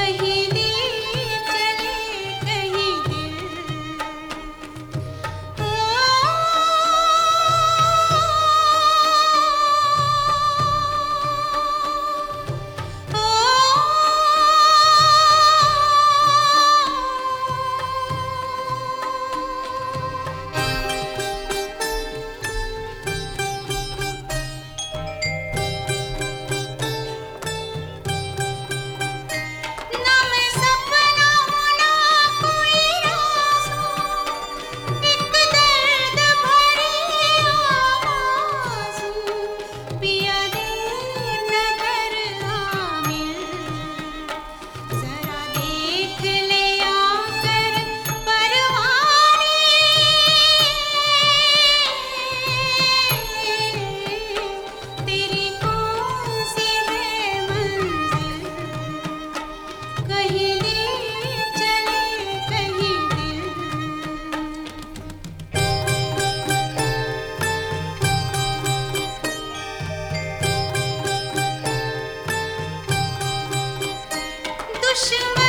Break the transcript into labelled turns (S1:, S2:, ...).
S1: कहीं दिल चले कहीं दिल। ना मैं सपना हूँ ना कोई राज हूँ, एक दर्द भरी आवाज़ हूँ। पिया देर न कर आ मिल, जरा देख ले आकर परवाने। तेरी कौन सी है मंजिल, कहीं दिल चले कहीं दिल। दुश्मन